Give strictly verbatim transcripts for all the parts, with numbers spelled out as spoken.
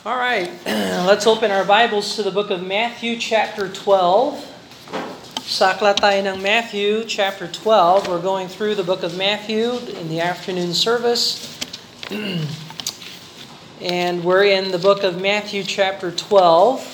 All right, let's open our Bibles to the book of Matthew chapter twelve. Sakla tayo ng Matthew chapter twelve. We're going through the book of Matthew in the afternoon service. And we're in the book of Matthew chapter twelve.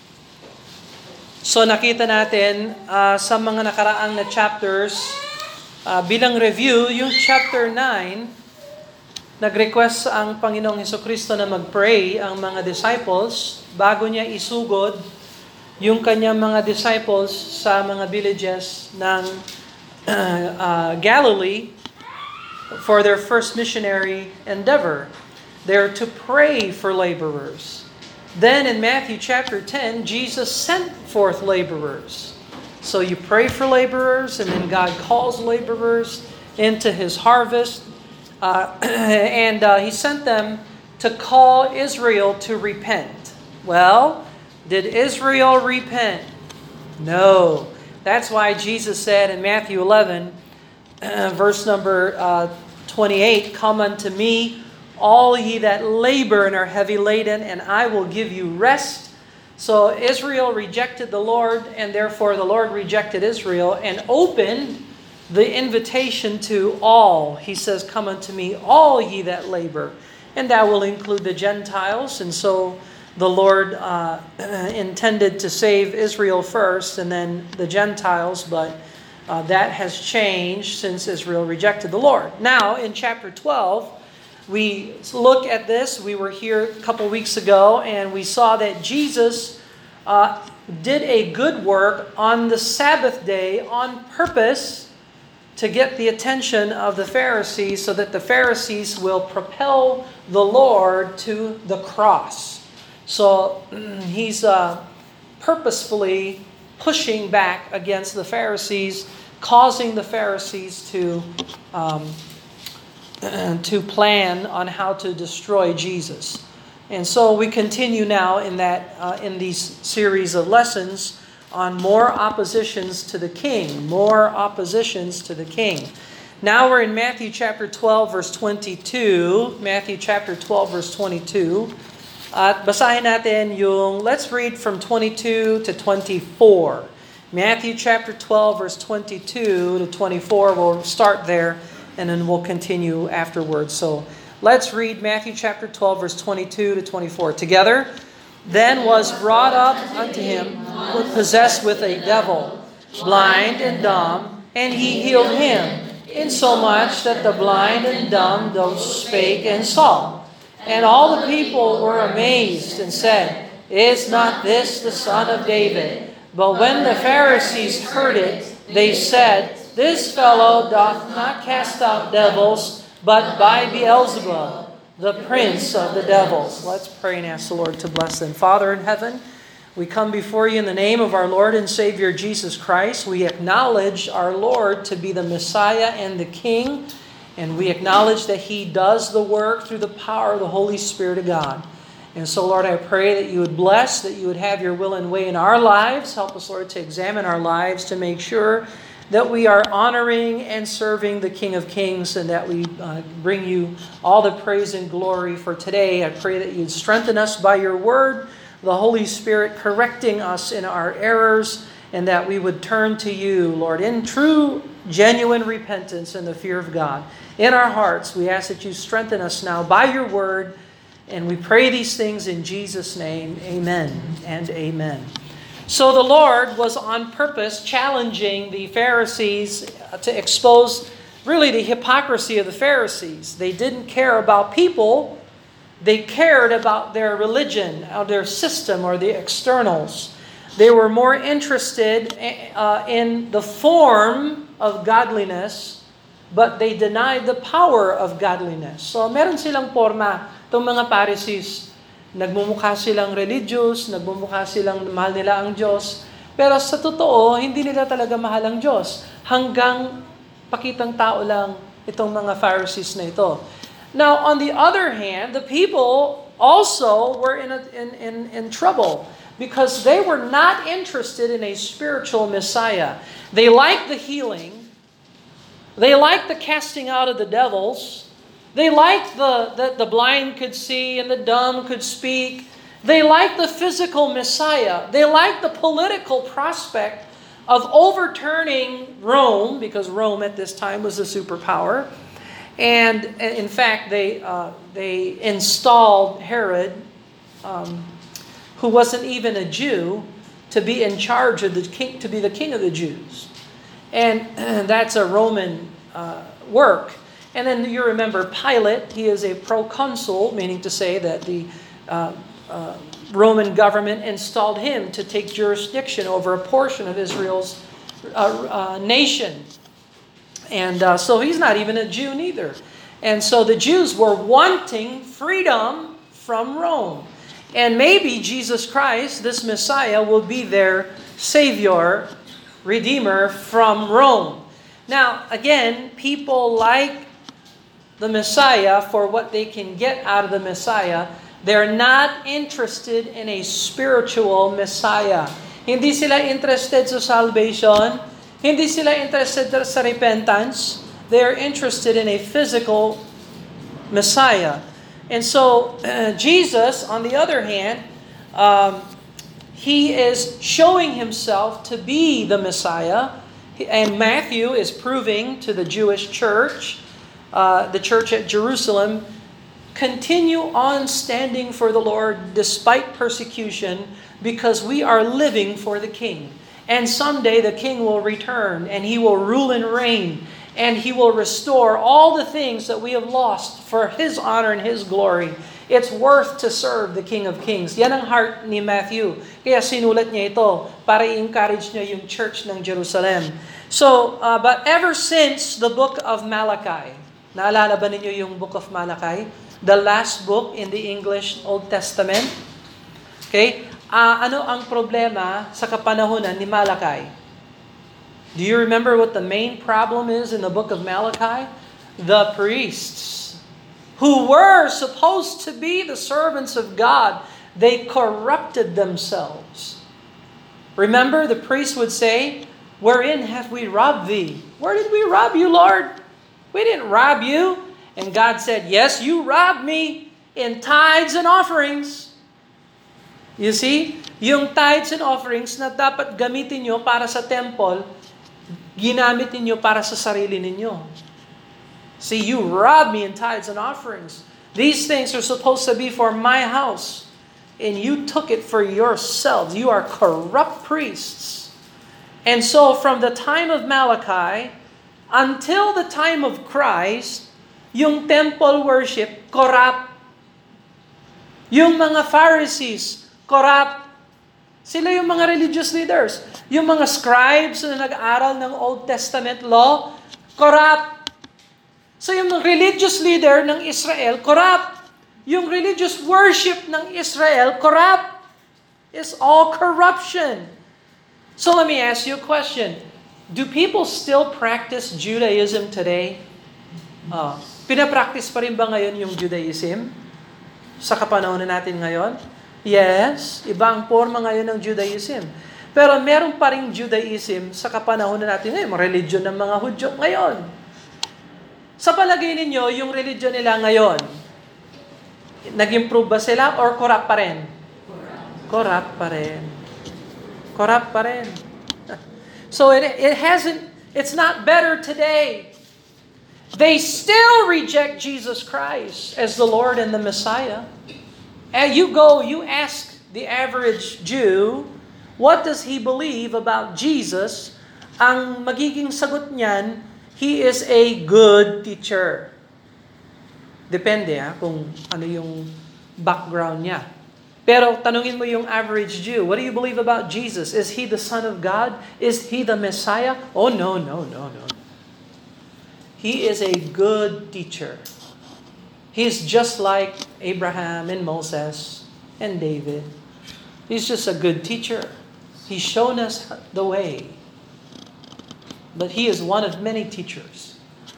So nakita natin uh, sa mga nakaraang na chapters, uh, bilang review, yung chapter nine, nag-request ang Panginoong Hesukristo na mag-pray ang mga disciples bago niya isugod yung kanyang mga disciples sa mga villages ng uh, uh, Galilee for their first missionary endeavor. They're to pray for laborers. Then in Matthew chapter ten, Jesus sent forth laborers. So you pray for laborers, and then God calls laborers into His harvest. Uh, and uh, He sent them to call Israel to repent. Well, did Israel repent? No. That's why Jesus said in Matthew eleven, uh, verse number uh, twenty-eight, "Come unto me, all ye that labor and are heavy laden, and I will give you rest." So Israel rejected the Lord, and therefore the Lord rejected Israel and opened the invitation to all. He says, "Come unto me, all ye that labor." And that will include the Gentiles. And so the Lord uh, intended to save Israel first and then the Gentiles, but uh, that has changed since Israel rejected the Lord. Now, in chapter twelve, we look at this. We were here a couple weeks ago, and we saw that Jesus uh, did a good work on the Sabbath day on purpose to get the attention of the Pharisees so that the Pharisees will propel the Lord to the cross. So he's uh, purposefully pushing back against the Pharisees, causing the Pharisees to um, to plan on how to destroy Jesus. And so we continue now in that uh, in these series of lessons on more oppositions to the king, more oppositions to the king. Now we're in Matthew chapter twelve, verse twenty-two. Matthew chapter twelve, verse twenty-two. At basahin natin yung, let's read from twenty-two to twenty-four. Matthew chapter twelve, verse twenty-two to twenty-four. We'll start there, and then we'll continue afterwards. So let's read Matthew chapter twelve, verse twenty-two to twenty-four together. "Then was brought up unto him one possessed with a devil, blind and dumb, and he healed him, insomuch that the blind and dumb both spake and saw. And all the people were amazed and said, Is not this the son of David? But when the Pharisees heard it, they said, This fellow doth not cast out devils, but by Beelzebub, the prince of the devils." Let's pray and ask the Lord to bless them. Father in heaven, we come before you in the name of our Lord and Savior Jesus Christ. We acknowledge our Lord to be the Messiah and the King, and we acknowledge that He does the work through the power of the Holy Spirit of God. And so, Lord, I pray that you would bless, that you would have your will and way in our lives. Help us, Lord, to examine our lives to make sure that we are honoring and serving the King of Kings, and that we uh, bring you all the praise and glory for today. I pray that you'd strengthen us by your word, the Holy Spirit correcting us in our errors, and that we would turn to you, Lord, in true, genuine repentance and the fear of God. In our hearts, we ask that you strengthen us now by your word, and we pray these things in Jesus' name. Amen and amen. So the Lord was on purpose challenging the Pharisees to expose really the hypocrisy of the Pharisees. They didn't care about people. They cared about their religion, or their system, or the externals. They were more interested uh, in the form of godliness, but they denied the power of godliness. So meron silang forma, itong mga Pharisees. Nagmumukha silang religious, nagmumukha silang mahal nila ang Diyos. Pero sa totoo, hindi nila talaga mahal ang Diyos. Hanggang pakitang tao lang itong mga Pharisees na ito. Now, on the other hand, the people also were in, a, in, in, in trouble because they were not interested in a spiritual Messiah. They liked the healing. They liked the casting out of the devils. They liked the, that the blind could see and the dumb could speak. They like the physical Messiah. They like the political prospect of overturning Rome, because Rome at this time was a superpower. And in fact, they uh, they installed Herod, um, who wasn't even a Jew, to be in charge of the king, to be the king of the Jews. And that's a Roman uh, work. And then you remember Pilate, he is a proconsul, meaning to say that the uh, uh, Roman government installed him to take jurisdiction over a portion of Israel's uh, uh, nation. And uh, so he's not even a Jew neither. And so the Jews were wanting freedom from Rome. And maybe Jesus Christ, this Messiah, will be their Savior, Redeemer from Rome. Now, again, people like the Messiah for what they can get out of the Messiah. They're not interested in a spiritual Messiah. Hindi sila interested sa salvation. Hindi sila interested sa repentance. They're interested in a physical Messiah. And so, uh, Jesus, on the other hand, um, he is showing himself to be the Messiah. And Matthew is proving to the Jewish church, uh, the church at Jerusalem, continue on standing for the Lord despite persecution, because we are living for the King. And someday the King will return, and he will rule and reign, and he will restore all the things that we have lost for his honor and his glory. It's worth to serve the King of Kings. Yan ang heart ni Matthew. Kaya sinulat niya ito para i-encourage niya yung church ng Jerusalem. So, uh, but ever since the book of Malachi, naalala ba ninyo yung book of Malachi? The last book in the English Old Testament. Okay? Uh, ano ang problema sa kapanahunan ni Malachi? Do you remember what the main problem is in the book of Malachi? The priests, who were supposed to be the servants of God, they corrupted themselves. Remember, the priests would say, "Wherein have we robbed thee?" Where did we rob you, Lord? We didn't rob you. And God said, "Yes, you robbed me in tithes and offerings." You see, yung tithes and offerings na dapat gamitin nyo para sa temple, ginamit ninyo para sa sarili ninyo. See, you robbed me in tithes and offerings. These things are supposed to be for my house, and you took it for yourselves. You are corrupt priests. And so from the time of Malachi until the time of Christ, yung temple worship, corrupt. Yung mga Pharisees, corrupt. Sila yung mga religious leaders. Yung mga scribes na nag-aral ng Old Testament law, corrupt. So yung religious leader ng Israel, corrupt. Yung religious worship ng Israel, corrupt. It's all corruption. So let me ask you a question. Do people still practice Judaism today? Uh, pinapractice pa rin ba ngayon yung Judaism? Sa kapanahon natin ngayon? Yes, iba ang forma ngayon ng Judaism. Pero meron pa rin Judaism sa kapanahon natin ngayon, religion ng mga Hudyo ngayon. Sa palagay ninyo, yung religion nila ngayon, nag-improve ba sila or corrupt pa rin? Corrupt pa rin. Corrupt pa rin. So it, it hasn't, it's not better today. They still reject Jesus Christ as the Lord and the Messiah. And you go, you ask the average Jew, what does he believe about Jesus? Ang magiging sagot niyan, he is a good teacher. Depende ha, kung ano yung background niya. Pero tanungin mo yung average Jew, what do you believe about Jesus? Is he the Son of God? Is he the Messiah? Oh, no, no, no, no. He is a good teacher. He's just like Abraham and Moses and David. He's just a good teacher. He's shown us the way. But he is one of many teachers.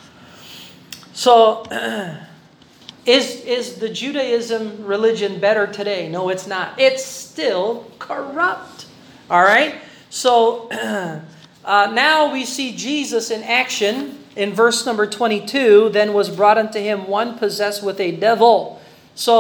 So, is, is the Judaism religion better today? No, it's not. It's still corrupt. All right? So, uh, now we see Jesus in action. In verse number twenty-two, then was brought unto him one possessed with a devil. So,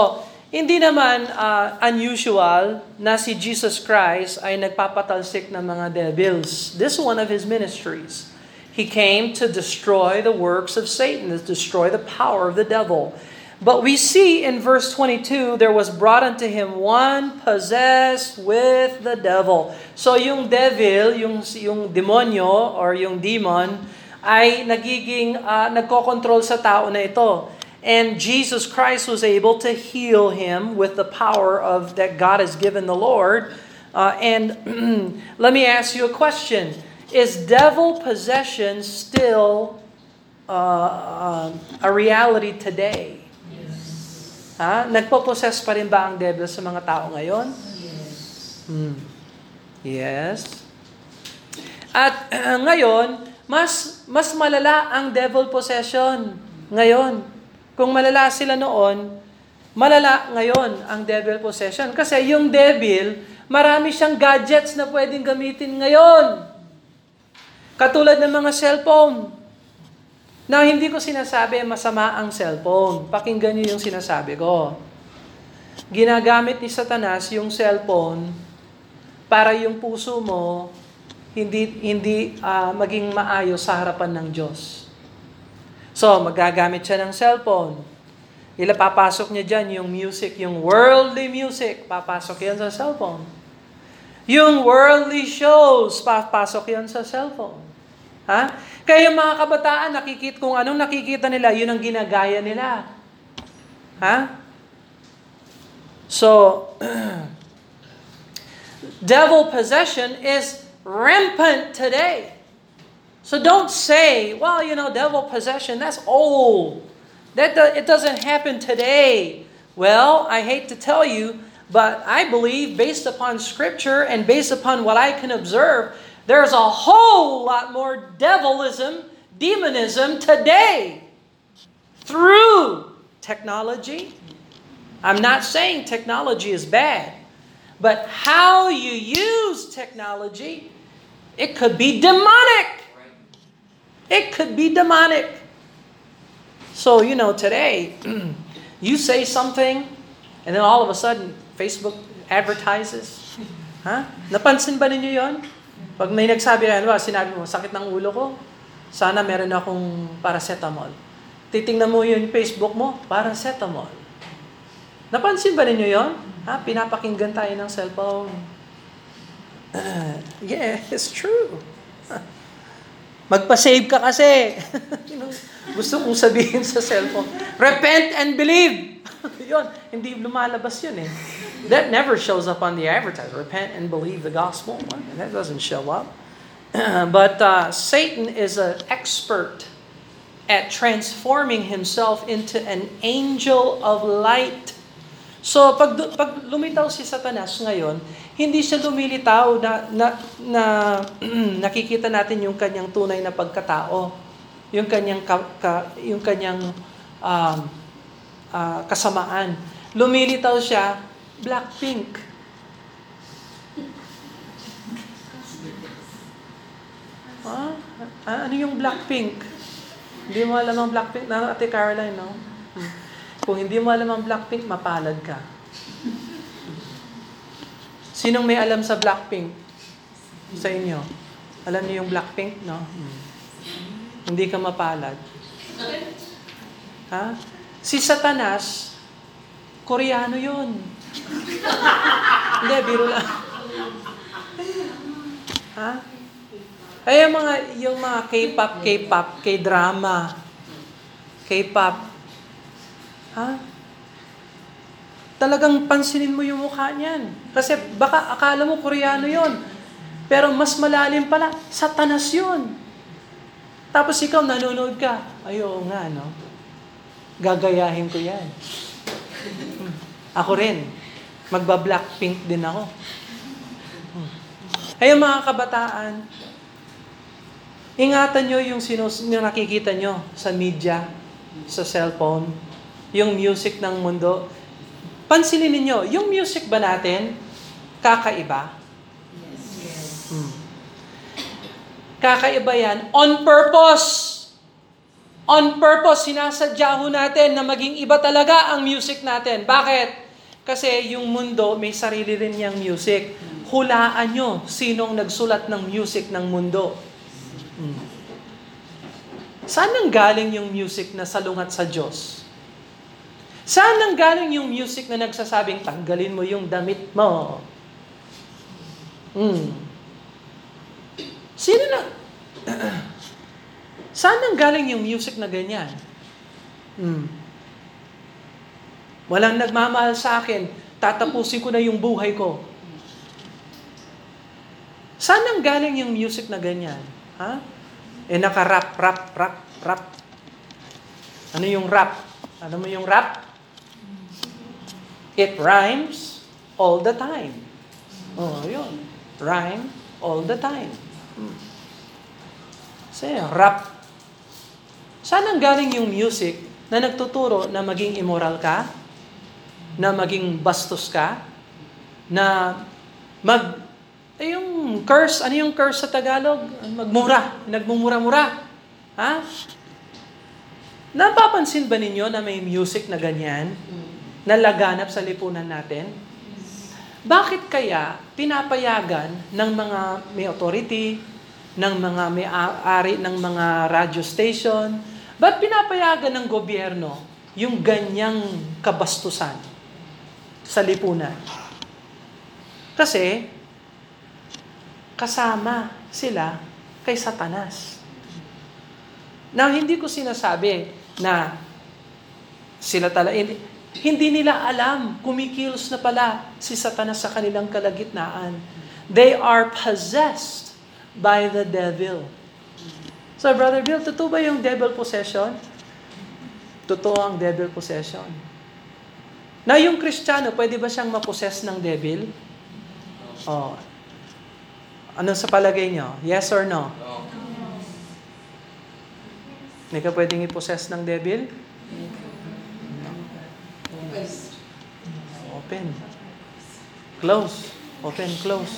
Hindi naman uh, unusual na si Jesus Christ ay nagpapatalsik ng mga devils. This is one of His ministries. He came to destroy the works of Satan, to destroy the power of the devil. But we see in verse twenty-two, there was brought unto Him one possessed with the devil. So yung devil, yung, yung demonyo or yung demon, ay nagiging, uh, nagkokontrol sa tao na ito. And Jesus Christ was able to heal him with the power of that God has given the Lord. Uh, and let me ask you a question. Is devil possession still uh, uh, a reality today? Yes. Ha? Nagpo-possess pa rin ba ang devil sa mga tao ngayon? Yes. Hmm. Yes. At uh, ngayon, mas mas malala ang devil possession ngayon. Kung malala sila noon, malala ngayon ang devil possession. Kasi yung devil, marami siyang gadgets na pwedeng gamitin ngayon. Katulad ng mga cellphone. Na hindi ko sinasabi masama ang cellphone. Pakinggan niyo yung sinasabi ko. Ginagamit ni Satanas yung cellphone para yung puso mo hindi hindi uh, maging maayos sa harapan ng Diyos. So, magagamit siya ng cellphone. Ila papasok niya dyan yung music, yung worldly music, papasok yan sa cellphone. Yung worldly shows, papasok yan sa cellphone. Ha? Kaya yung mga kabataan, nakikita, kung anong nakikita nila, yun ang ginagaya nila. Ha? So, devil possession is rampant today. So don't say, well, you know, devil possession, that's old. That do, it doesn't happen today. Well, I hate to tell you, but I believe based upon Scripture and based upon what I can observe, there's a whole lot more devilism, demonism today through technology. I'm not saying technology is bad, but how you use technology, it could be demonic. It could be demonic. So, you know, today, you say something, and then all of a sudden, Facebook advertises. Ha? Napansin ba ninyo yon? Pag may nagsabi na, ano, sinabi mo, sakit ng ulo ko, sana meron akong paracetamol. Titingnan mo yung Facebook mo, paracetamol. Napansin ba ninyo yon? Ha? Pinapakinggan tayo ng cellphone. Uh, yeah, it's true. Magpa-save ka kasi. You know, gusto kong sabihin sa cellphone, repent and believe. Yun, hindi lumalabas yun eh. That never shows up on the advertisement. Repent and believe the gospel. That doesn't show up. But uh, Satan is an expert at transforming himself into an angel of light. So pag, pag lumitaw si Satanas ngayon, hindi siya lumilitaw na, na, na nakikita natin yung kanyang tunay na pagkatao, yung kanyang, ka, ka, yung kanyang um, uh, kasamaan. Lumilitaw siya, Blackpink. Ah, ano yung Blackpink? Hindi mo alam ang Blackpink? Na, Ate Caroline, no? Hmm. Kung hindi mo alam ang Blackpink, mapalad ka. Sinong may alam sa Blackpink? Sa inyo? Alam niyo yung Blackpink, no? Hmm. Hindi ka mapalad. Ha? Si Satanas, Koreano yun. Hindi, biro lang. Ha? Ay, yung mga, yung mga K-pop, K-pop, K-drama, K-pop. Ha? Talagang pansinin mo yung mukha niyan. Kasi baka akala mo Koreano yon, pero mas malalim pala, Satanas yun. Tapos ikaw nanonood ka, ayo nga, no? Gagayahin ko yan. Ako rin. Magba-Blackpink din ako. Ay, mga kabataan, ingatan nyo yung, sinus- yung nakikita nyo sa media, sa cellphone, yung music ng mundo. Pansinin ninyo, yung music ba natin, kakaiba? Yes. Hmm. Kakaiba yan on purpose. On purpose, sinasadya ho natin na maging iba talaga ang music natin. Bakit? Kasi yung mundo may sarili rin niyang music. Hulaan nyo, sinong nagsulat ng music ng mundo? Hmm. Saan nang galing yung music na salungat sa Diyos? Saan nang galing yung music na nagsasabing, tanggalin mo yung damit mo? Hmm. Sino na? Saan nang galing yung music na ganyan? Hmm. Walang nagmamahal sa akin, tatapusin ko na yung buhay ko. Saan nang galing yung music na ganyan? Ha? Eh naka-rap, rap, rap, rap. Ano yung rap? Ano mo yung rap? It rhymes all the time. Oh, yun. Rhyme all the time. Hmm. Kasi rap. Saan nang galing yung music na nagtuturo na maging immoral ka? Na maging bastos ka, na mag, eh yung curse, ano yung curse sa Tagalog? Magmura, nagmumura-mura. Ha? Napapansin ba ninyo na may music na ganyan, na laganap sa lipunan natin? Bakit kaya pinapayagan ng mga may authority, ng mga may-ari ng mga radio station, ba't pinapayagan ng gobyerno yung ganyang kabastusan sa lipunan? Kasi, kasama sila kay Satanas. Now, hindi ko sinasabi na sila talaga, hindi, hindi nila alam, kumikilos na pala si Satanas sa kanilang kalagitnaan. They are possessed by the devil. So, Brother Bill, totoo ba yung devil possession? Totoo ang devil possession. Na yung Kristiyano, pwede ba siyang mapossess ng devil? Oh. Ano sa palagay nyo? Yes or no? Hindi ka pwedeng i-possess ng devil? Open. Close. Open, close.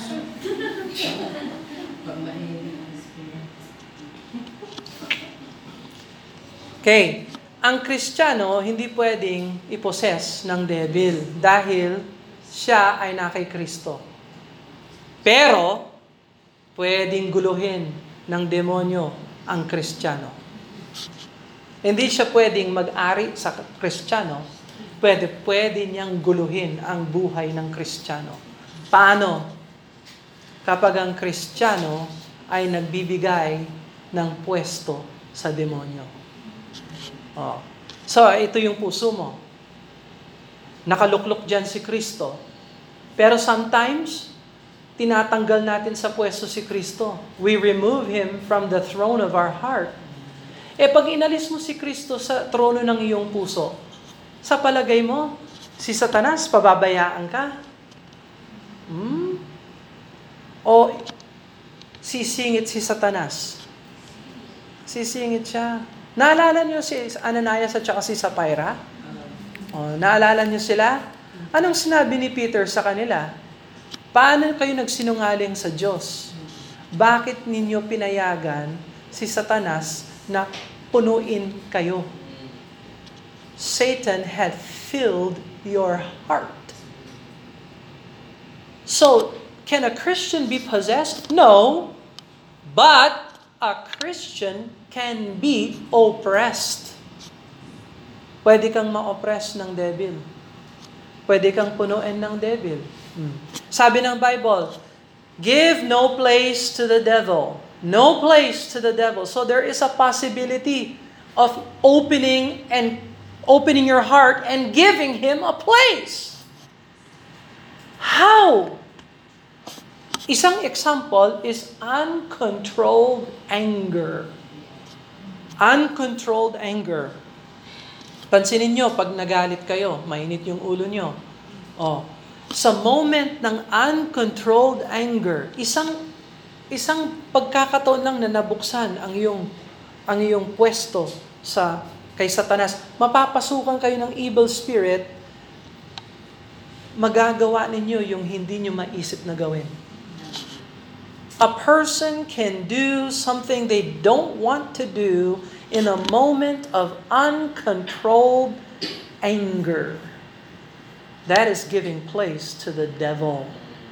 Okay. Ang Kristiyano, hindi pwedeng i-possess ng devil dahil siya ay na kay Kristo. Pero, pwedeng guluhin ng demonyo ang Kristiyano. Hindi siya pwedeng mag-ari sa Kristiyano, pwede, pwede niyang guluhin ang buhay ng Kristiyano. Paano? Kapag ang Kristiyano ay nagbibigay ng pwesto sa demonyo. Oh. So, ito yung puso mo. Nakaluklok dyan si Kristo. Pero sometimes, tinatanggal natin sa pwesto si Kristo. We remove Him from the throne of our heart. Eh, pag inalis mo si Kristo sa trono ng iyong puso, sa palagay mo, si Satanas, pababayaan ka? Hmm? O sisingit si Satanas? Sisingit siya. Naalala niyo si Ananias at saka si Sapphira? O, naalala niyo sila? Anong sinabi ni Peter sa kanila? Paano kayo nagsinungaling sa Diyos? Bakit ninyo pinayagan si Satanas na punuin kayo? Satan had filled your heart. So, can a Christian be possessed? No. But a Christian can be oppressed. Pwede kang ma-oppress ng devil. Pwede kang punuin ng devil. Hmm. Sabi ng Bible, give no place to the devil. No place to the devil. So there is a possibility of opening and opening your heart and giving him a place. How? Isang example is uncontrolled anger. Uncontrolled anger. Pansinin nyo, pag nagalit kayo, mainit yung ulo nyo. Oh, sa moment ng uncontrolled anger, isang isang pagkakataon lang na nabuksan ang iyong ang iyong pwesto sa kay Satanas, mapapasukan kayo ng evil spirit, magagawa ninyo yung hindi nyo maisip na gawin. A person can do something they don't want to do in a moment of uncontrolled anger. that is giving place to the devil.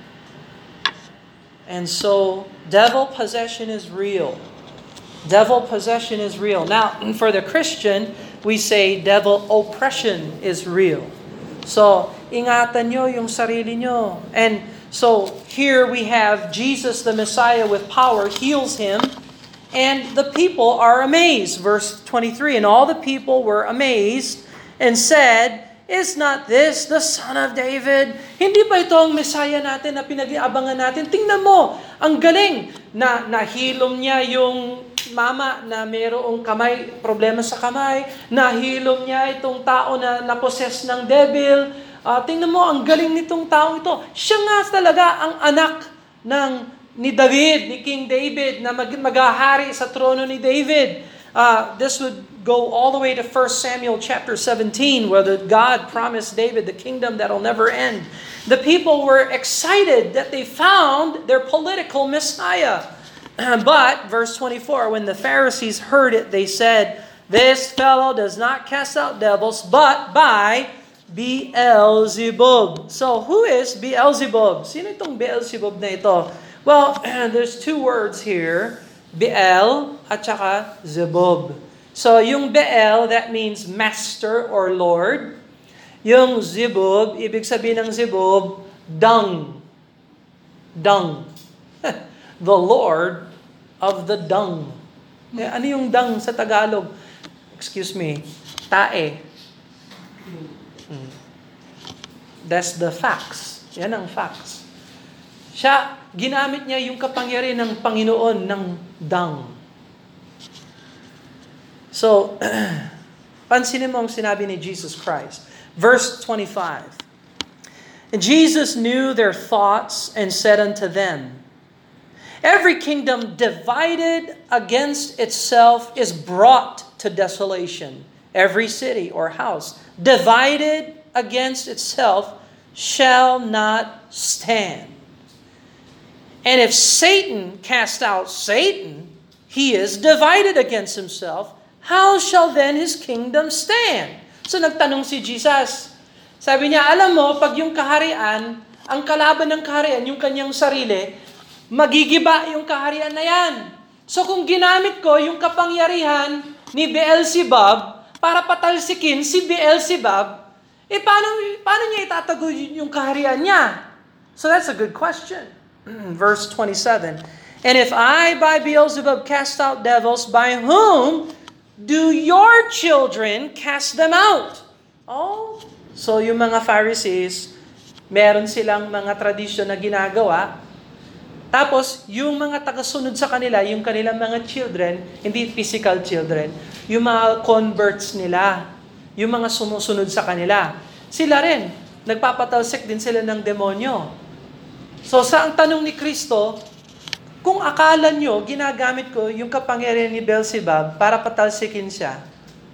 And so, devil possession is real. Devil possession is real. Now, for the Christian, we say devil oppression is real. So, ingatan nyo yung sarili nyo. And so, here we have Jesus the Messiah with power heals him. And the people are amazed. Verse twenty-three, and all the people were amazed and said, is not this the Son of David? Hindi ba ito ang Messiah natin na pinag-iabangan natin? Tingnan mo, ang galing na nahilom niya yung mama na mayroong kamay, problema sa kamay. Nahilom niya itong tao na naposes ng devil. Uh, tingnan mo, ang galing nitong taong ito. Siya nga talaga ang anak ng ni David, ni King David, na mag- maghahari sa trono ni David. Uh, this would go all the way to First Samuel chapter seventeen, where the God promised David the kingdom that'll never end. The people were excited that they found their political Messiah. But, verse twenty-four, when the Pharisees heard it, they said, this fellow does not cast out devils, but by Beelzebub. So, who is Beelzebub? Sino itong Beelzebub na ito? Well, there's two words here. Beel at saka Zebub. So, yung Beel, that means master or lord. Yung Zebub, ibig sabihin ng Zebub, dung. Dung. The Lord of the dung. Eh, ano yung dung sa Tagalog? Excuse me. Tae. Hmm. That's the facts. Yan ang facts. Siya, ginamit niya yung kapangyarihan ng Panginoon ng dung. So, pansinin mo ang sinabi ni Jesus Christ. Verse twenty-five. And Jesus knew their thoughts and said unto them, every kingdom divided against itself is brought to desolation. Every city or house divided against itself shall not stand. And if Satan cast out Satan, he is divided against himself. How shall then his kingdom stand? So nagtanong si Jesus. Sabi niya, alam mo, pag yung kaharian, ang kalaban ng kaharian, yung kanyang sarili, magigiba yung kaharian na yan. So kung ginamit ko yung kapangyarihan ni Beelzebub para patalsikin si Beelzebub, eh paano, paano niya itatago yung kaharian niya? So that's a good question. Verse twenty-seven, and if I by Beelzebub cast out devils, by whom do your children cast them out? Oh, so yung mga Pharisees, meron silang mga tradisyon na ginagawa. Tapos, yung mga tagasunod sa kanila, yung kanilang mga children, hindi physical children, yung mga converts nila, yung mga sumusunod sa kanila, sila rin, nagpapatalsik din sila ng demonyo. So, sa ang tanong ni Kristo, kung akala nyo, ginagamit ko yung kapangyarihan ni Beelzebub para patalsikin siya,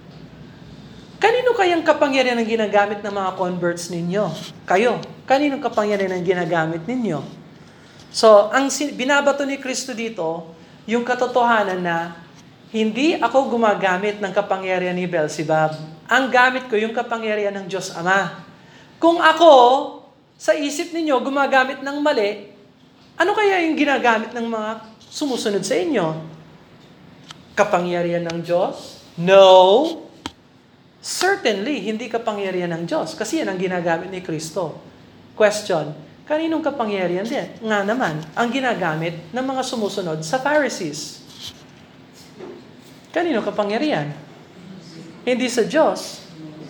kanino kayang kapangyarihan ang ginagamit ng mga converts ninyo? Kayo. Kaninong kapangyarihan ang ginagamit ninyo? So, ang binabato ni Kristo dito, yung katotohanan na hindi ako gumagamit ng kapangyarihan ni Beelzebub. Ang gamit ko yung kapangyarihan ng Diyos Ama. Kung ako, sa isip ninyo, gumagamit ng mali, ano kaya yung ginagamit ng mga sumusunod sa inyo? Kapangyarihan ng Diyos? No. Certainly, hindi kapangyarihan ng Diyos. Kasi yan ang ginagamit ni Kristo. Question, kaninong kapangyarihan din? Nga naman, ang ginagamit ng mga sumusunod sa Pharisees. Kaninong kapangyarihan? Hindi sa Diyos.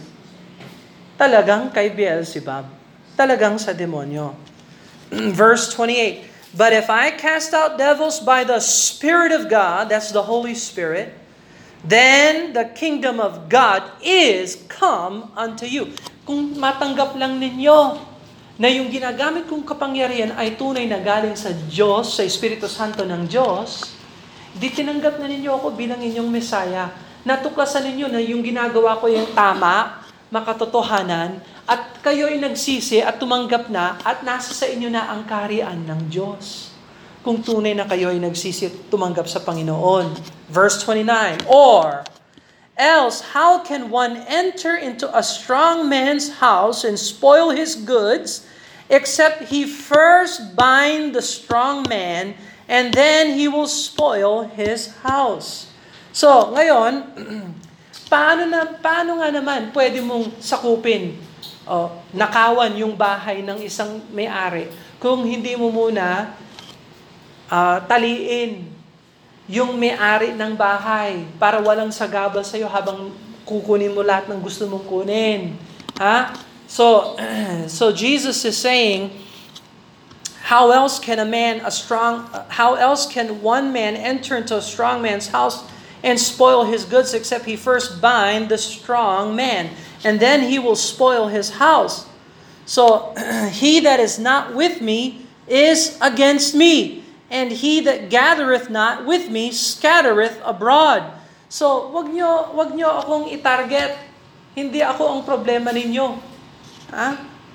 Talagang kay Beelzebub. Talagang sa demonyo. Verse twenty-eight, but if I cast out devils by the Spirit of God, that's the Holy Spirit, then the kingdom of God is come unto you. Kung matanggap lang ninyo na yung ginagamit kong kapangyarihan ay tunay na galing sa Diyos, sa Espiritu Santo ng Diyos, di tinanggap na ninyo ako bilang inyong Messiah. Natuklasan ninyo na yung ginagawa ko yung tama, makatotohanan, at kayo ay nagsisi at tumanggap na at nasa sa inyo na ang kaharian ng Diyos. Kung tunay na kayo ay nagsisi at tumanggap sa Panginoon. Verse twenty-nine, or Else, how can one enter into a strong man's house and spoil his goods, except he first bind the strong man, and then he will spoil his house. So, ngayon, paano na paano nga naman pwede mong sakupin, o nakawan yung bahay ng isang may-ari kung hindi mo muna uh, taliin yung may-ari ng bahay para walang sagabal sa iyo habang kukunin mo lahat ng gusto mong kunin. Ha? So, so Jesus is saying, how else can a man a strong how else can one man enter into a strong man's house and spoil his goods except he first bind the strong man, and then he will spoil his house. So, he that is not with me is against me, and he that gathereth not with me scattereth abroad. So, wag nyo, wag nyo akong i-target. Hindi ako ang problema ninyo. Ha?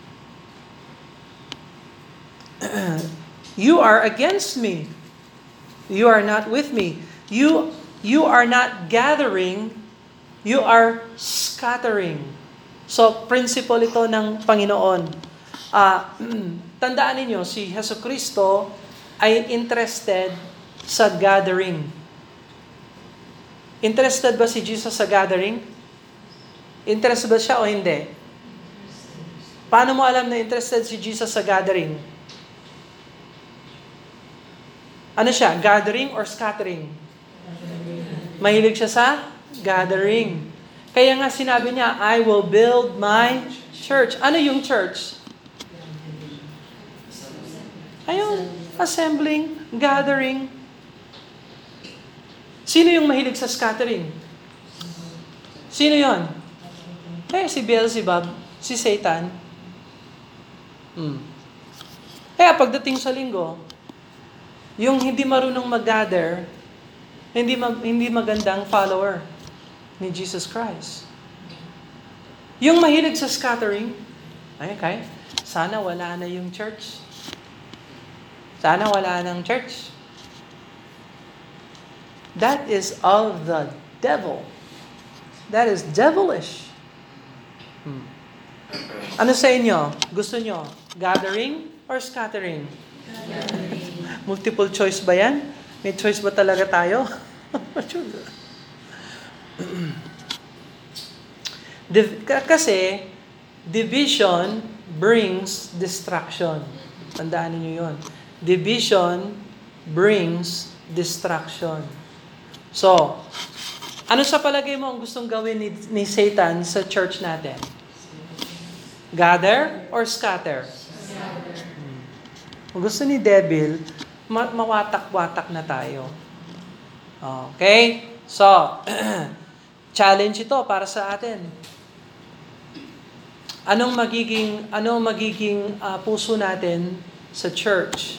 You are against me. You are not with me. You you are not gathering, you are scattering. So, principle ito ng Panginoon. Uh, tandaan ninyo, si Jesucristo ay interested sa gathering. Interested ba si Jesus sa gathering? Interested ba siya o hindi? Paano mo alam na interested si Jesus sa gathering? Ano siya? Gathering or scattering? Mahilig siya sa gathering. Kaya nga sinabi niya, I will build my church. Ano yung church? Ayun, assembling, gathering. Sino yung mahilig sa scattering? Sino yon? Eh, si Beelzebub, si Satan. Hmm. Kaya pagdating sa linggo, yung hindi marunong mag-gather, hindi, mag, hindi magandang follower ni Jesus Christ. Yung mahilig sa scattering, ay, okay, sana wala na yung church. Sana wala nang church. That is of the devil. That is devilish. Hmm. Ano sa inyo? Gusto nyo? Gathering or scattering? Gathering. Multiple choice ba yan? May choice ba talaga tayo? Kasi, division brings distraction. Tandaan niyo yun. Division brings distraction. So, ano sa palagay mo ang gustong gawin ni, ni Satan sa church natin? Gather or scatter? Scatter. Hmm. Kung gusto ni Devil, ma- mawatak-watak na tayo. Okay? So, challenge ito para sa atin. Anong magiging anong magiging uh, puso natin sa church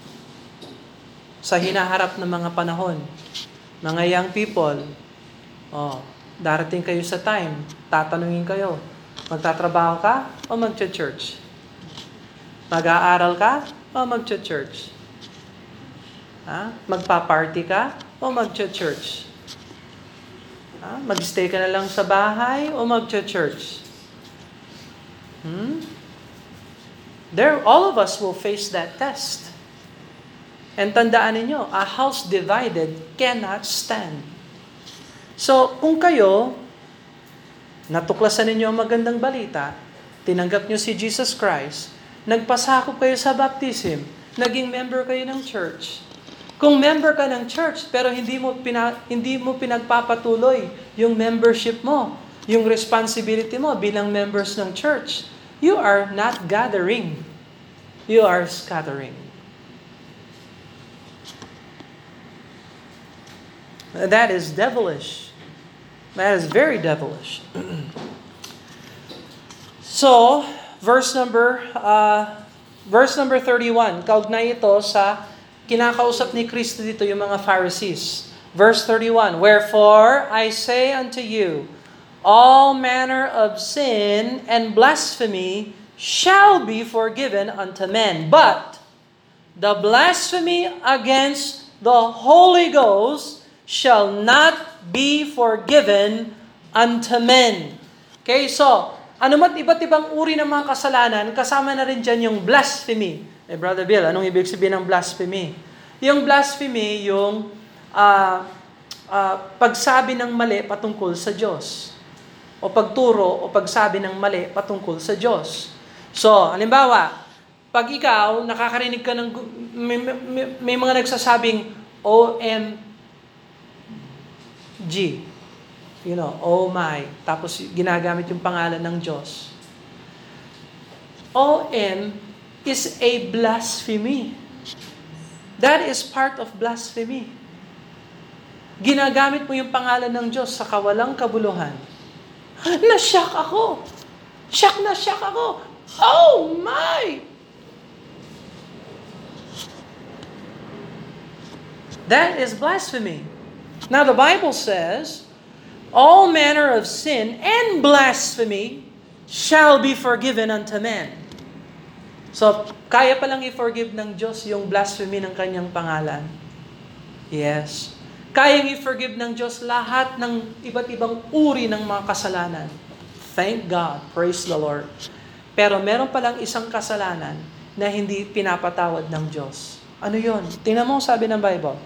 sa hinaharap ng mga panahon? Mga young people, oh, darating kayo sa time, tatanungin kayo, magtatrabaho ka o magcha-church? Mag-aaral ka o magcha-church? Ha? Magpa-party ka o magcha-church? Ha? Mag-stay ka na lang sa bahay o magcha-church? Hmm? There, all of us will face that test. And tandaan ninyo, a house divided cannot stand. So, kung kayo, natuklasan ninyo ang magandang balita, tinanggap nyo si Jesus Christ, nagpasakop kayo sa baptism, naging member kayo ng church. Kung member ka ng church, pero hindi mo, pina, hindi mo pinagpapatuloy yung membership mo, yung responsibility mo bilang members ng church, you are not gathering. You are scattering. That is devilish. That is very devilish. So, verse number uh, verse number thirty-one, kaugnay ito sa kinakausap ni Kristo dito yung mga Pharisees. Verse thirty-one, wherefore I say unto you, all manner of sin and blasphemy shall be forgiven unto men, but the blasphemy against the Holy Ghost shall not be forgiven unto men. Okay, so, anumat iba't ibang uri ng mga kasalanan, kasama na rin dyan yung blasphemy. Eh, Brother Bill, anong ibig sabihin ng blasphemy? Yung blasphemy, yung uh, uh, pagsabi ng mali patungkol sa Diyos. O pagturo o pagsabi ng mali patungkol sa Diyos. So, halimbawa, pag ikaw, nakakarinig ka ng, may, may, may mga nagsasabing O M G. You know, oh my. Tapos ginagamit yung pangalan ng Diyos. O M is a blasphemy. That is part of blasphemy. Ginagamit mo yung pangalan ng Diyos sa kawalang kabuluhan. Na-shock ako. Shock na shock ako. Oh my! That is blasphemy. Now the Bible says, all manner of sin and blasphemy shall be forgiven unto men. So, kaya palang i-forgive ng Diyos yung blasphemy ng kanyang pangalan. Yes. Kayang i-forgive ng Diyos lahat ng iba't ibang uri ng mga kasalanan. Thank God. Praise the Lord. Pero meron palang isang kasalanan na hindi pinapatawad ng Diyos. Ano yun? Tingnan mo, sabi ng Bible.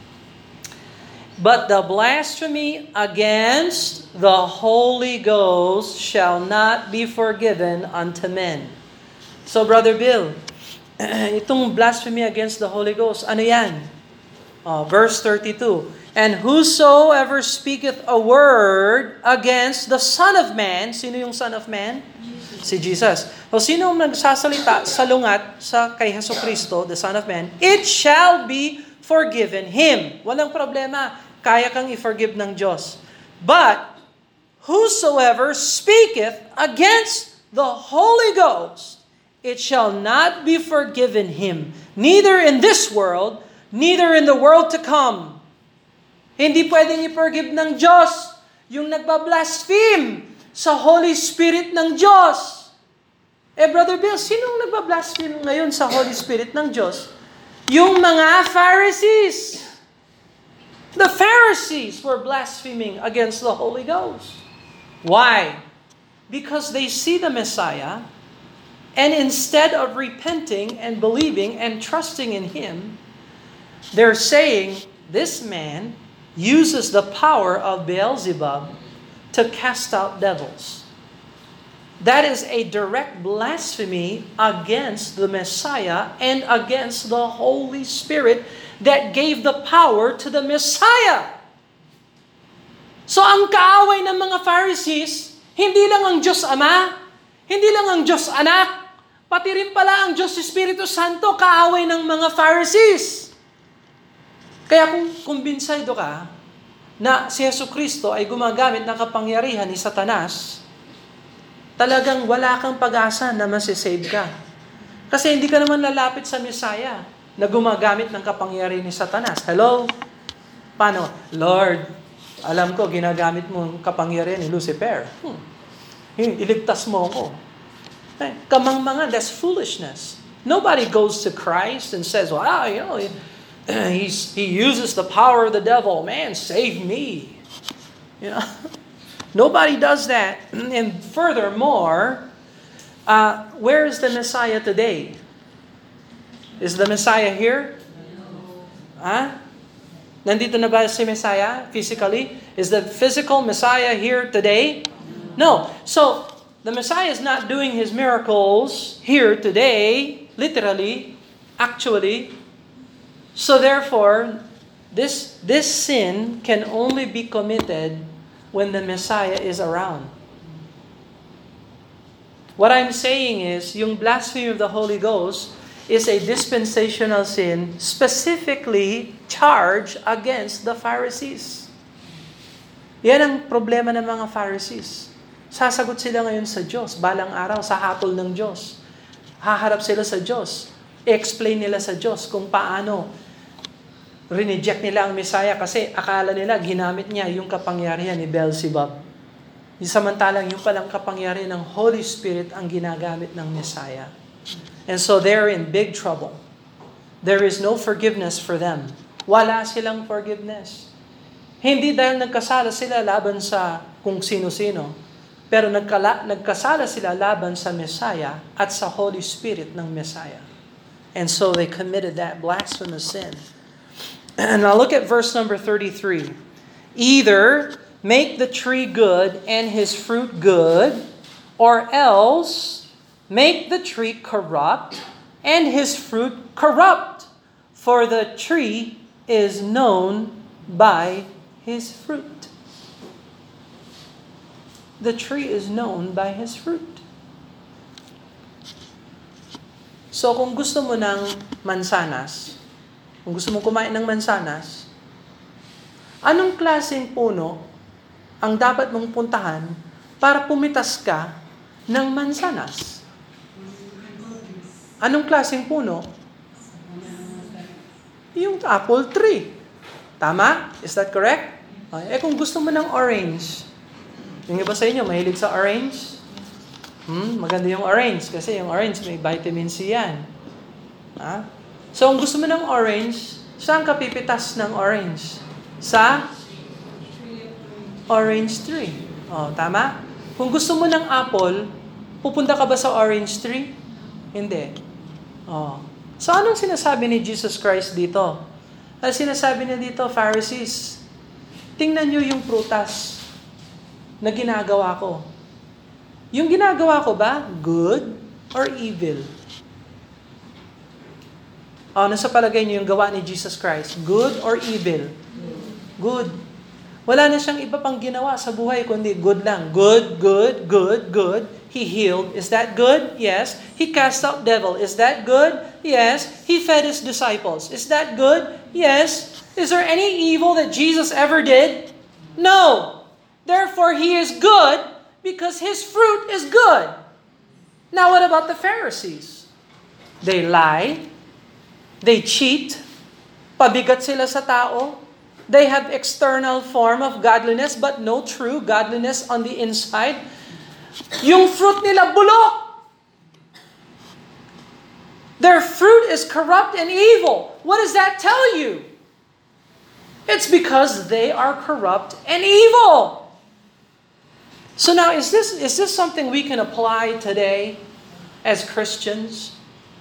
But the blasphemy against the Holy Ghost shall not be forgiven unto men. So, Brother Bill, itong blasphemy against the Holy Ghost, ano yan? Uh, verse thirty-two. And whosoever speaketh a word against the Son of Man, sino yung Son of Man? Jesus. Si Jesus. So, sino ang nagsasalita, salungat sa kay Jesucristo, the Son of Man, it shall be forgiven him. Walang problema. Kaya kang i-forgive ng Diyos. But, whosoever speaketh against the Holy Ghost, it shall not be forgiven him, neither in this world, neither in the world to come. Hindi pwedeng i-forgive ng Diyos yung nagbablaspheme sa Holy Spirit ng Diyos. Eh, Brother Bill, sinong nagbablaspheme ngayon sa Holy Spirit ng Diyos? Yung mga Pharisees. The Pharisees were blaspheming against the Holy Ghost. Why? Because they see the Messiah, and instead of repenting and believing and trusting in Him, they're saying, this man uses the power of Beelzebub to cast out devils. That is a direct blasphemy against the Messiah and against the Holy Spirit that gave the power to the Messiah. So ang kaaway ng mga Pharisees, hindi lang ang Diyos Ama, hindi lang ang Diyos Anak, pati rin pala ang Diyos Espiritu Santo, kaaway ng mga Pharisees. Kaya kung kumbinsado ka na si Jesucristo ay gumagamit ng kapangyarihan ni Satanas, talagang wala kang pag-asa na masisave ka. Kasi hindi ka naman lalapit sa Messiah na gumagamit ng kapangyarihan ni Satanas. Hello? Paano? Lord, alam ko, ginagamit mo ang kapangyarihan ni Lucifer. Hmm. Iligtas mo ako. Eh, kamang-manga, that's foolishness. Nobody goes to Christ and says, well, ah, you know, he's, he uses the power of the devil. Man, save me. You know? Nobody does that. And furthermore, uh, where is the Messiah today? Is the Messiah here? Huh? Nandito na ba si Messiah physically? Is the physical Messiah here today? No. So, the Messiah is not doing His miracles here today, literally, actually. So therefore, this, this sin can only be committed when the Messiah is around. What I'm saying is, yung blasphemy of the Holy Ghost is a dispensational sin specifically charged against the Pharisees. Yan ang problema ng mga Pharisees. Sasagot sila ngayon sa Diyos, balang araw, sa hatol ng Diyos. Haharap sila sa Diyos. I-explain nila sa Diyos kung paano rineject nila ang Messiah kasi akala nila ginamit niya yung kapangyarihan ni Beelzebub. Samantalang yung palang kapangyarihan ng Holy Spirit ang ginagamit ng Messiah. And so they're in big trouble. There is no forgiveness for them. Wala silang forgiveness. Hindi dahil nagkasala sila laban sa kung sino-sino. Pero nagkala, nagkasala sila laban sa Messiah at sa Holy Spirit ng Messiah. And so they committed that blasphemous sin. And now look at verse number thirty-three. Either make the tree good and his fruit good, or else make the tree corrupt and his fruit corrupt. For the tree is known by his fruit. The tree is known by his fruit. So kung gusto mo ng mansanas, kung gusto mo kumain ng mansanas, anong klaseng puno ang dapat mong puntahan para pumitas ka ng mansanas? Anong klaseng puno? Yung apple tree. Tama? Is that correct? Eh kung gusto mo ng orange, yung iba sa inyo, mahilig sa orange? Hmm, maganda yung orange kasi yung orange may vitamin C yan. Ha? So, kung gusto mo ng orange, saan ka pipitas ng orange? Sa orange tree. Oh, tama? Kung gusto mo ng apple, pupunta ka ba sa orange tree? Hindi. Oh. So, anong sinasabi ni Jesus Christ dito? Ang sinasabi niya dito, Pharisees, tingnan niyo yung prutas na ginagawa ko. Yung ginagawa ko ba, good or evil? O, ano sa palagay niyo yung gawa ni Jesus Christ? Good or evil? Good. Wala na siyang iba pang ginawa sa buhay, kundi good lang. Good, good, good, good. He healed. Is that good? Yes. He cast out devil. Is that good? Yes. He fed his disciples. Is that good? Yes. Is there any evil that Jesus ever did? No. Therefore, he is good because his fruit is good. Now, what about the Pharisees? They lie. They cheat. Pabigat sila sa tao. They have external form of godliness but no true godliness on the inside. Yung fruit nila bulok. Their fruit is corrupt and evil. What does that tell you? It's because they are corrupt and evil. So now, is this is this something we can apply today as Christians?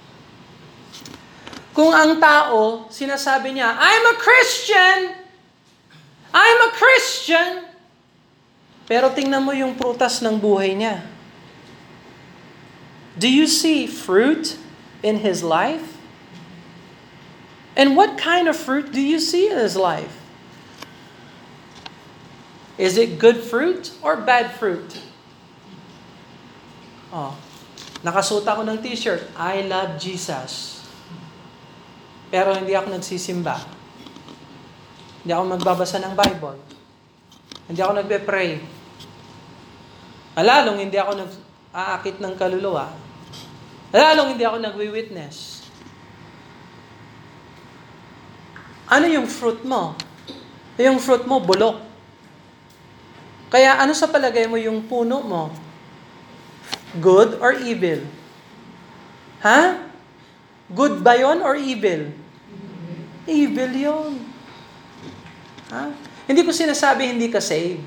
Kung ang tao, sinasabi niya, I'm a Christian! I'm a Christian! Pero tingnan mo yung prutas ng buhay niya. Do you see fruit in his life? And what kind of fruit do you see in his life? Is it good fruit or bad fruit? Oh, nakasuot ako ng t-shirt, I love Jesus. Pero hindi ako nagsisimba. Hindi ako magbabasa ng Bible. Hindi ako nagbe-pray. Lalong hindi ako nag-aakit ng kaluluwa. Lalong hindi ako nagwi-witness. Ano yung fruit mo? Yung fruit mo, bulok. Kaya ano sa palagay mo yung puno mo? Good or evil? Ha? Good ba yun or evil? Evil yun. Ha? Hindi ko sinasabi hindi ka saved.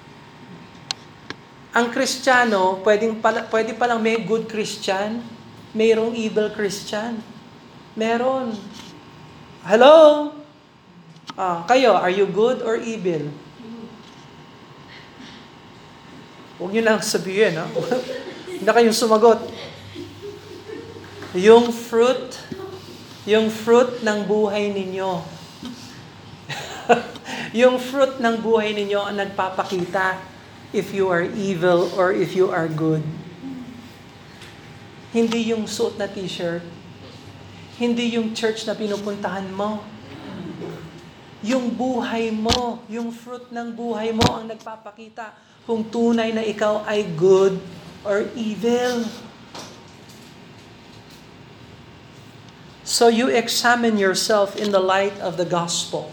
Ang Kristiyano, pwedeng pala, pwede palang may good Christian, mayroong evil Christian. Meron. Hello? Ah, kayo, are you good or evil? Huwag nyo lang sabihin, ha? Hindi kayong sumagot. Yung fruit, yung fruit ng buhay ninyo. Yung fruit ng buhay ninyo ang nagpapakita if you are evil or if you are good. Hindi yung suot na t-shirt. Hindi yung church na pinupuntahan mo. Yung buhay mo, yung fruit ng buhay mo ang nagpapakita kung tunay na ikaw ay good or evil. So you examine yourself in the light of the gospel.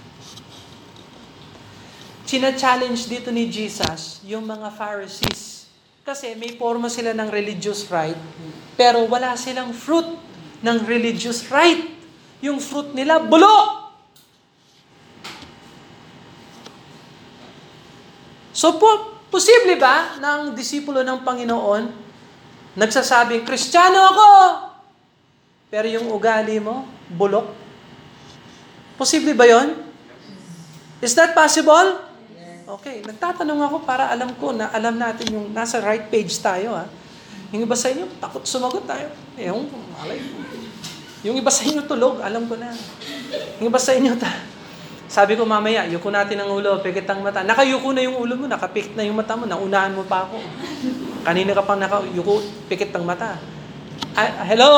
China-challenge dito ni Jesus yung mga Pharisees. Kasi may forma sila ng religious right, pero wala silang fruit ng religious right. Yung fruit nila, bulok! So, po, posible ba na ang disipulo ng Panginoon nagsasabing, Kristiyano ako, pero yung ugali mo, bulok? Posible ba yon? Is that possible? Okay, nagtatanong ako para alam ko na alam natin yung nasa right page tayo. Ha? Yung iba sa inyo, takot sumagot tayo. Eh, yung, alay, yung iba sa inyo tulog, alam ko na. Yung iba sa inyo, ta- sabi ko mamaya, yuko natin ang ulo, pikit ang mata. Nakayuko na yung ulo mo, nakapikit na yung mata mo, naunahan mo pa ako. Kanina ka pang nakayuko, pikit ang mata. Uh, hello?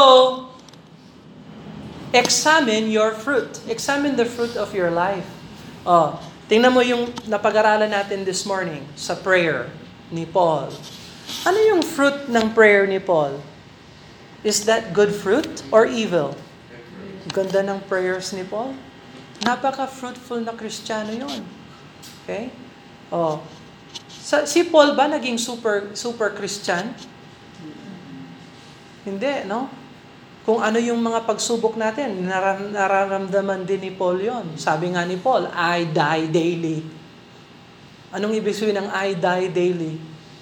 Examine your fruit. Examine the fruit of your life. Oh, tingnan mo yung napag-aralan natin this morning sa prayer ni Paul. Ano yung fruit ng prayer ni Paul? Is that good fruit or evil? Ganda ng prayers ni Paul. Napaka-fruitful na Kristiyano yun. Okay? Oh. Sa, si Paul ba naging super super Christian? Hindi, no? Kung ano yung mga pagsubok natin, narar- nararamdaman din ni Paul yon. Sabi nga ni Paul, I die daily. Anong ibig sabihin ng I die daily?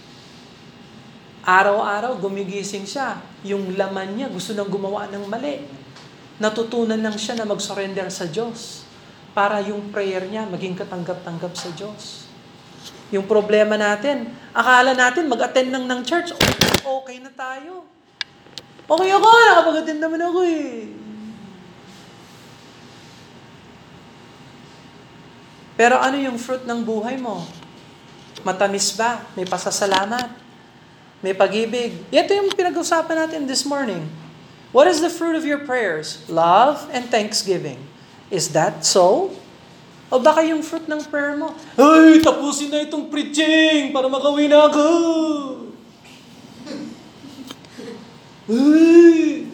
Araw-araw, gumigising siya. Yung laman niya, gusto nang gumawa ng mali. Natutunan lang siya na mag-surrender sa Diyos para yung prayer niya maging katanggap-tanggap sa Diyos. Yung problema natin, akala natin mag-attend lang ng church, okay na tayo. Okay ako, nakapag-attend naman ako eh. Pero ano yung fruit ng buhay mo? Matamis ba? May pasasalamat? May pag-ibig? Ito yung pinag-usapan natin this morning. What is the fruit of your prayers? Love and thanksgiving. Is that so? O baka yung fruit ng prayer mo, ay, tapusin na itong preaching para makauwi na ako. Ay.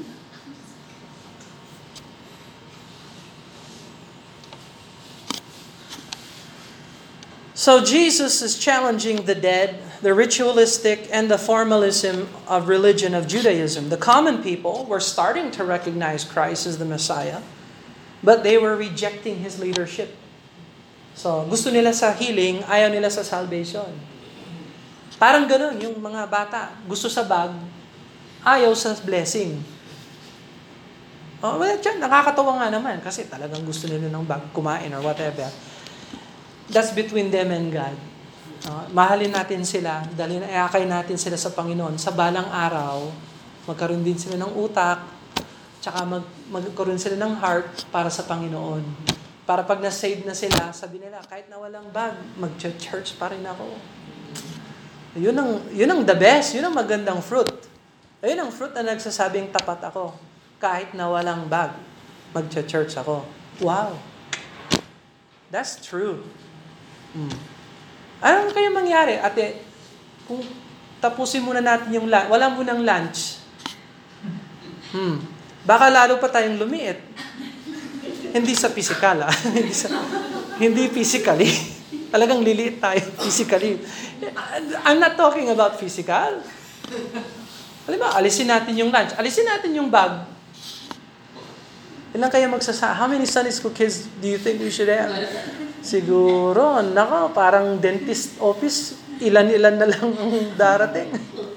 So Jesus is challenging the dead, the ritualistic, and the formalism of religion of Judaism. The common people were starting to recognize Christ as the Messiah, but they were rejecting His leadership. So, gusto nila sa healing, ayaw nila sa salvation. Parang ganun, yung mga bata, gusto sa bag, ayaw sa blessing. Oh, well, dyan, nakakatawa nga naman kasi talagang gusto nila ng bag, kumain or whatever. That's between them and God. Uh, mahalin natin sila, dalhin, iakay natin sila sa Panginoon. Sa balang araw, magkaroon din sila ng utak, tsaka mag, magkaroon sila ng heart para sa Panginoon. Para pag na-save na sila, sabi nila, kahit na walang bag, mag-church pa rin ako. Yun ang, yun ang the best, yun ang magandang fruit. Ayun ang fruit na nagsasabing tapat ako. Kahit na walang bag, mag-church ako. Wow. That's true. Hmm. Ano kaya mangyari? Ate, kung tapusin muna natin yung lunch, wala munang lunch. Hmm. Baka lalo pa tayong lumiit. Hindi sa physical, ah. hindi, sa, hindi physically. Talagang liliit tayo physically. I'm not talking about physical. Alam ba, alisin natin yung lunch. Alisin natin yung bag. Ilan kayo magsasa? How many Sunday school kids do you think we should have? Siguro, nako, parang dentist office, ilan-ilan na lang ang darating.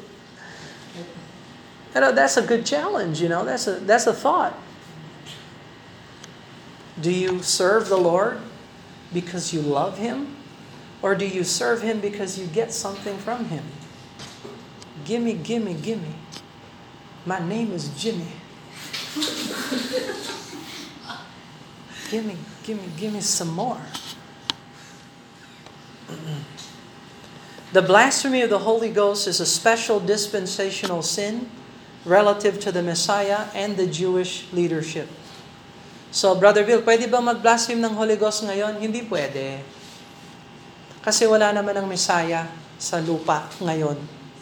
Pero that's a good challenge, you know. That's a, that's a thought. Do you serve the Lord because you love Him? Or do you serve Him because you get something from Him? Gimme, gimme, gimme. My name is Jimmy. Gimme, gimme, gimme some more. The blasphemy of the Holy Ghost is a special dispensational sin relative to the Messiah and the Jewish leadership. So, Brother Bill, pwede ba mag-blaspheme ng Holy Ghost ngayon? Hindi pwede. Kasi wala naman ang Messiah sa lupa ngayon.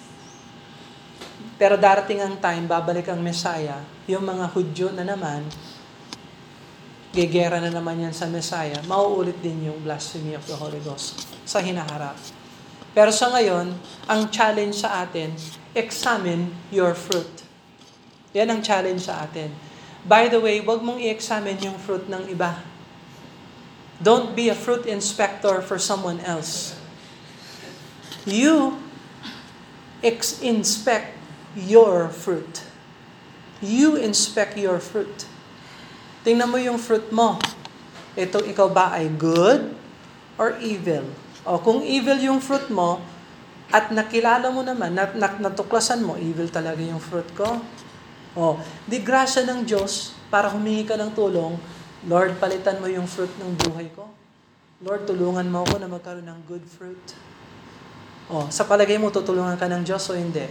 Pero darating ang time, babalik ang Messiah. Yung mga Hudyo na naman, gegera na naman yan sa Messiah, mauulit din yung blasphemy of the Holy Ghost sa hinaharap. Pero sa ngayon, ang challenge sa atin, examine your fruit. Yan ang challenge sa atin. By the way, wag mong i-examine yung fruit ng iba. Don't be a fruit inspector for someone else. You ex- inspect your fruit. You inspect your fruit. Tingnan mo yung fruit mo. Ito, ikaw ba ay good or evil? O kung evil yung fruit mo, at nakilala mo naman, nat, nat, natuklasan mo, evil talaga yung fruit ko. O, di grasya ng Diyos para humingi ka ng tulong, Lord, palitan mo yung fruit ng buhay ko. Lord, tulungan mo ako na magkaroon ng good fruit. O, sa palagay mo, tutulungan ka ng Diyos o hindi?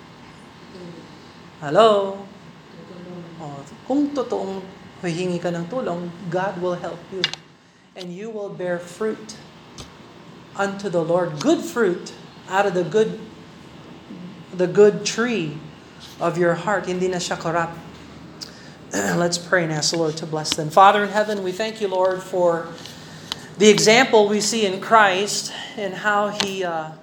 Hello? O, kung totoong hihingi ka ng tulong, God will help you. And you will bear fruit unto the Lord. Good fruit out of the good the good tree of your heart. Hindi na siya corrupt. Let's pray and ask the Lord to bless them. Father in heaven, we thank you, Lord, for the example we see in Christ and how He uh,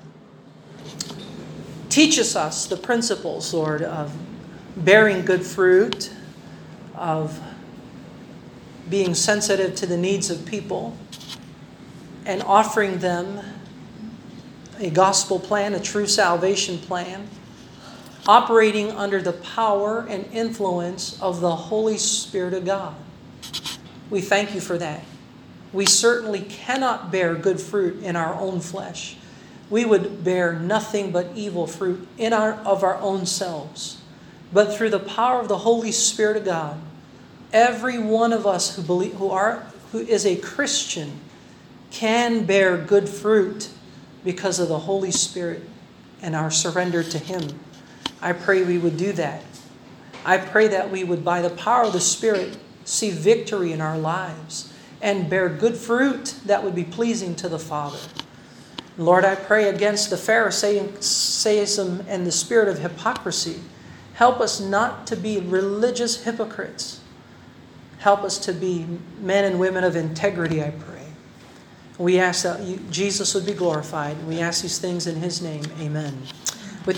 teaches us the principles, Lord, of bearing good fruit, of being sensitive to the needs of people, and offering them a gospel plan, a true salvation plan, operating under the power and influence of the Holy Spirit of God. We thank you for that. We certainly cannot bear good fruit in our own flesh. We would bear nothing but evil fruit in our of our own selves. But through the power of the Holy Spirit of God, every one of us who believe, who are who is a Christian can bear good fruit because of the Holy Spirit and our surrender to Him. I pray we would do that. I pray that we would, by the power of the Spirit, see victory in our lives and bear good fruit that would be pleasing to the Father. Lord, I pray against the Pharisaism and the spirit of hypocrisy. Help us not to be religious hypocrites. Help us to be men and women of integrity, I pray. We ask that you, Jesus would be glorified. We ask these things in His name. Amen.